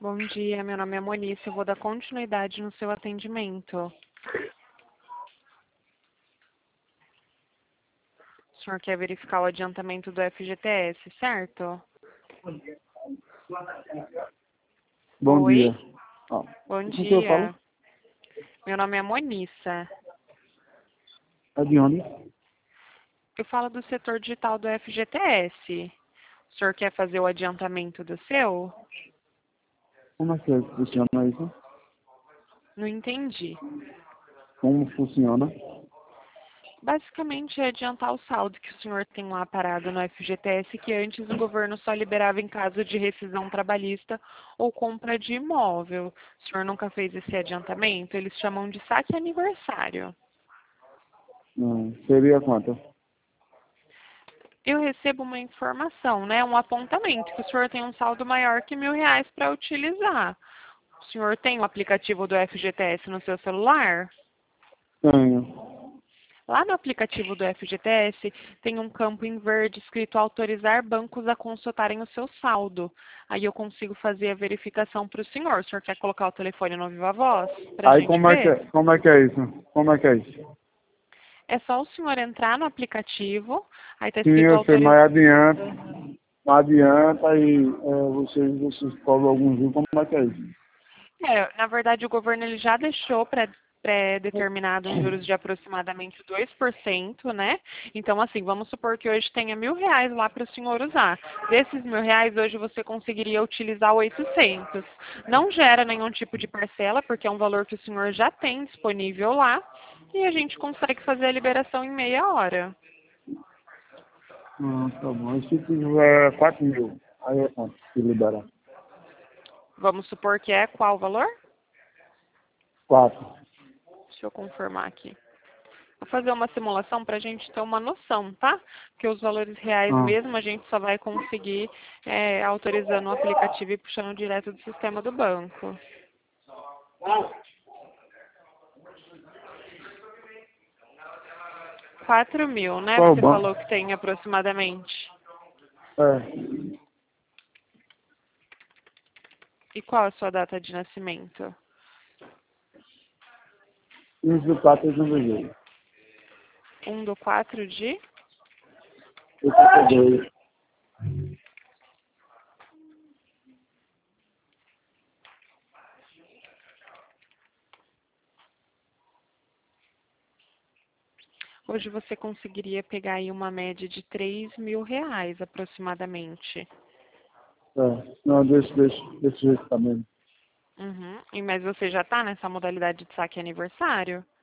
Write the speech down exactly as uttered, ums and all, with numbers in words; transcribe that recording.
Bom dia, meu nome é Monice, eu vou dar continuidade no seu atendimento. O senhor quer verificar o adiantamento do F G T S, certo? Bom Oi? dia. Ah, Bom com que eu falo? dia. Meu nome é Monissa. É de onde? Eu falo do setor digital do F G T S. O senhor quer fazer o adiantamento do seu? Como é que funciona isso? Não entendi. Como funciona? Basicamente é adiantar o saldo que o senhor tem lá parado no F G T S, que antes o governo só liberava em caso de rescisão trabalhista ou compra de imóvel. O senhor nunca fez esse adiantamento? Eles chamam de saque aniversário. Hum, seria quanto? Eu recebo uma informação, né, um apontamento, que o senhor tem um saldo maior que mil reais para utilizar. O senhor tem o aplicativo do F G T S no seu celular? Tenho. Lá no aplicativo do F G T S tem um campo em verde escrito autorizar bancos a consultarem o seu saldo. Aí eu consigo fazer a verificação para o senhor. O senhor quer colocar o telefone no Viva Voz para a Aí gente como é que ver? é, como é que é isso? Como é que é isso? É só o senhor entrar no aplicativo, aí está Sim, escrito eu sei, autorizar. mas adianta, adianta e é, vocês, vocês cobram algum juros, como é que é isso? É, na verdade, o governo ele já deixou pré- pré-determinado um juros de aproximadamente dois por cento, né? Então, assim, vamos supor que hoje tenha mil reais lá para o senhor usar. Desses mil reais, hoje você conseguiria utilizar oitocentos. Não gera nenhum tipo de parcela, porque é um valor que o senhor já tem disponível lá, e a gente consegue fazer a liberação em meia hora. Ah, tá bom. E se tiver quatro mil, aí é quanto se liberar? Vamos supor que é qual o valor? Quatro. Deixa eu confirmar aqui. Vou fazer uma simulação para a gente ter uma noção, tá? Porque os valores reais Ah, mesmo a gente só vai conseguir é, autorizando o aplicativo e puxando direto do sistema do banco. Quatro mil, né? qual é o Você banco? falou que tem aproximadamente. É, E qual a sua data de nascimento? quinze do quatro de novembro. Um do quatro de... oitenta e dois. Hoje você conseguiria pegar aí uma média de três mil reais aproximadamente. É, não, desse, desse, desse jeito também. Uhum. E, mas você já está nessa modalidade de saque aniversário?